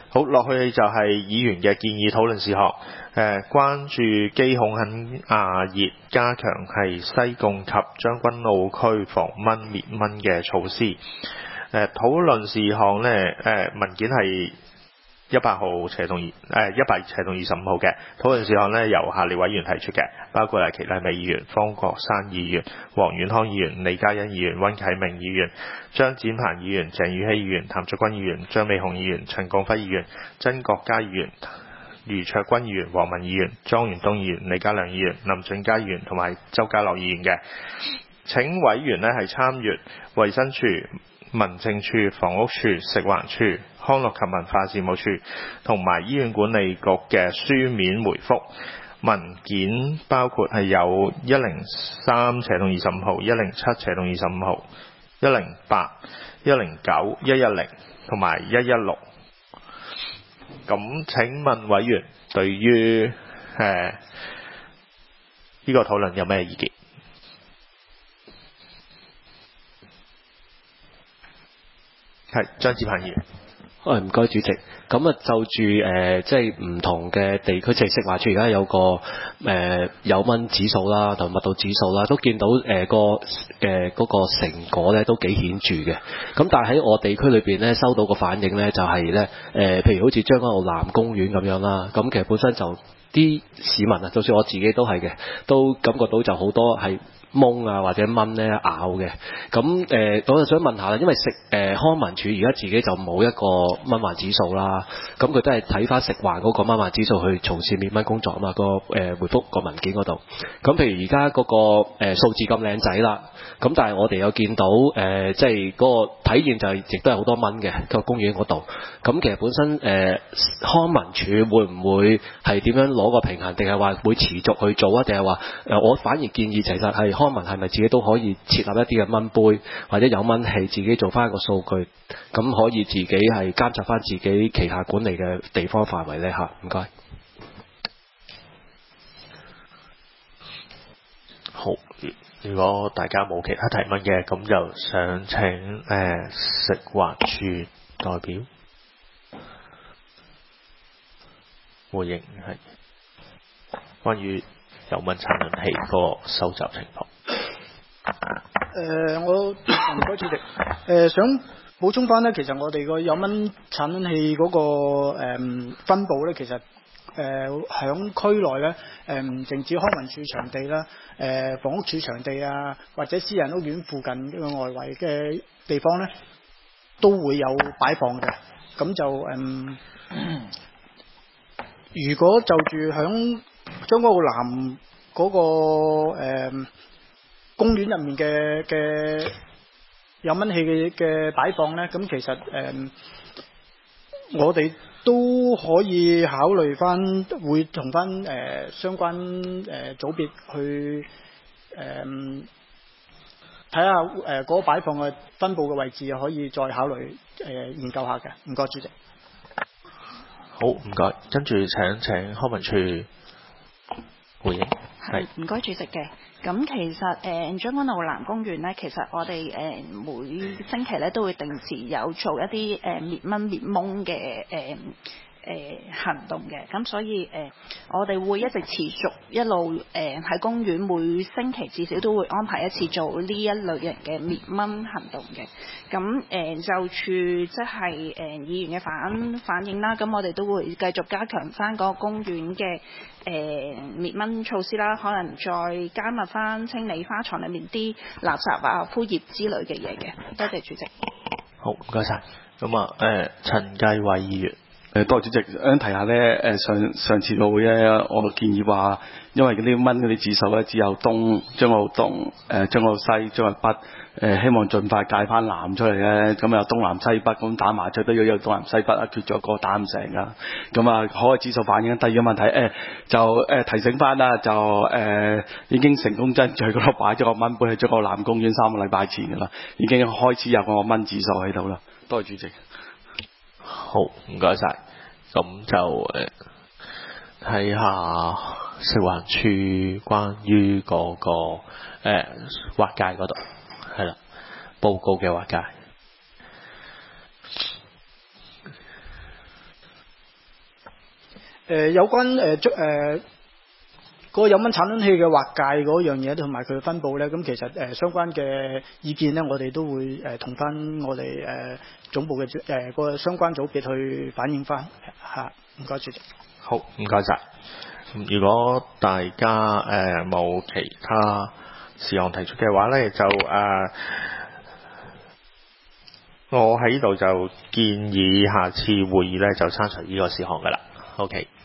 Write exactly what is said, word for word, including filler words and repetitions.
好，落去就係議員嘅建議討論事項。誒、呃，關注基孔肯亞熱加強係西貢及將軍澳區防蚊滅蚊嘅措施。誒、呃，討論事項呢，誒、呃、文件係一百號斜同二誒一百斜同二十五號嘅討論事項呢，由下列委員提出嘅，包括係祁麗美議員、方國珊議員、黃遠康議員、李嘉欣議員、溫啟明議員、張展鵬議員、鄭宇希議員、譚卓君議員、張美雄議員、陳國輝議員、曾國嘉議員、余卓君議員、黃文議員、莊元東議員、李家亮議員、林俊佳議員同埋周家樂議員嘅。請委員呢係參閱衛生署、民政處、房屋處、食環署、康樂及文化事務處同埋醫院管理局嘅書面回覆。文件包括係有一零三斜同二十五號、一零七斜同二十五號、一零八、一零九、一一零同埋一一六。咁請問委員對於誒呢個討論有咩意見？係張志鵬議員。 誒唔該主席，咁啊就住誒即係唔同嘅地區，即係食環署而家有個誒、呃、有蚊指數啦，同密度指數啦，都見到誒、呃、個誒嗰、呃、個成果咧都幾顯著嘅。咁但係喺我地區裏邊咧收到個反應咧就係咧誒，譬如好似將軍澳南公園咁樣啦，咁其實本身就啲市民啊，就算我自己都係嘅，都感覺到就好多係蚊啊或者蚊咧咬嘅。咁誒、呃，我就想問下啦，因為食誒、呃、康文署而家自己就冇一個蚊患指數啦，咁佢都係睇翻食環嗰個蚊患指數去從事滅蚊工作啊嘛。個誒、呃、回覆個文件嗰度，咁譬如而家嗰個誒、呃、數字咁靚仔啦，咁但係我哋有見到誒、呃，即係嗰個體驗就係亦都係好多蚊嘅個公園嗰度。咁其實本身誒、呃、康文署會唔會係點樣攞個平衡，定係話會持續去做啊？定係話誒我反而建議其實係康文係咪自己都可以設立一啲嘅蚊杯或者有蚊器，自己做翻一個數據，咁可以自己係監察翻自己旗下管理嘅地方範圍呢？嚇，唔該。 好，如果大家冇其他提問嘅，咁就想請誒、呃、食環署代表回應係關於有蚊產卵器個收集情況。 誒、呃，我唔該主席，誒、呃、想補充翻咧，其實我哋個有蚊產卵器嗰、那個誒、呃、分佈咧，其實誒響區內咧，誒唔淨止康文署場地啦，誒、呃、房屋署場地啊，或者私人屋苑附近嘅外圍嘅地方咧，都會有擺放嘅。咁就誒、呃，如果就住響將軍澳南嗰、那個誒、呃公園入面嘅嘅有蚊器嘅嘅擺放呢，咁其實誒、呃，我哋都可以考慮翻，會同翻誒相關誒、呃、組別去誒睇下誒嗰個擺放嘅分佈嘅位置，可以再考慮誒、呃、研究下嘅。唔該，主席。 好，唔該。跟住請請康文署回應。 係唔該主席嘅。咁其實誒將軍澳南公園咧，其實我哋誒、呃、每星期咧都會定時有做一啲誒、呃、滅蚊滅蚊嘅誒誒行動嘅。咁所以誒、呃、我哋會一直持續一路誒喺、呃、公園每星期至少都會安排一次做呢一類型嘅滅蚊行動嘅。咁誒、呃、就住即係誒議員嘅反反應啦，咁我哋都會繼續加強翻嗰個公園嘅誒滅蚊措施啦，可能再加密翻清理花槽裏面啲垃圾啊、枯葉之類嘅嘢嘅。多謝主席。 好，唔該晒。咁啊，誒陳繼偉議員。 誒多謝主席，想提下咧，誒上上次個會咧，我建議話，因為嗰啲蚊嗰啲指數咧，只有東將澳東、誒將澳西、將澳北，誒希望盡快界翻南出嚟咧，咁有東南西北咁打麻雀都要有東南西北啊，缺咗個打唔成噶，咁啊可嘅指數反映第二個問題，誒就誒提醒翻啦，就誒已經成功爭取嗰度擺咗個蚊杯喺將澳南公園三個禮拜前噶啦，已經開始有個蚊指數喺度啦，多謝主席。 好，唔該晒。咁就誒睇下食環署關於嗰、那個誒、呃、劃界嗰度，係啦，報告嘅劃界。 呃、有關誒誒。呃呃嗰個有蚊產卵器嘅劃界嗰樣嘢，同埋佢嘅分佈咧，咁其實誒、呃、相關嘅意見咧，我哋都會誒同翻我哋誒、呃、總部嘅誒個相關組別去反映翻嚇。唔該主席。 好，唔該晒。如果大家誒冇、呃、其他事項提出嘅話咧，就誒、呃、我喺呢度就建議下次會議咧就刪除呢個事項噶啦。OK。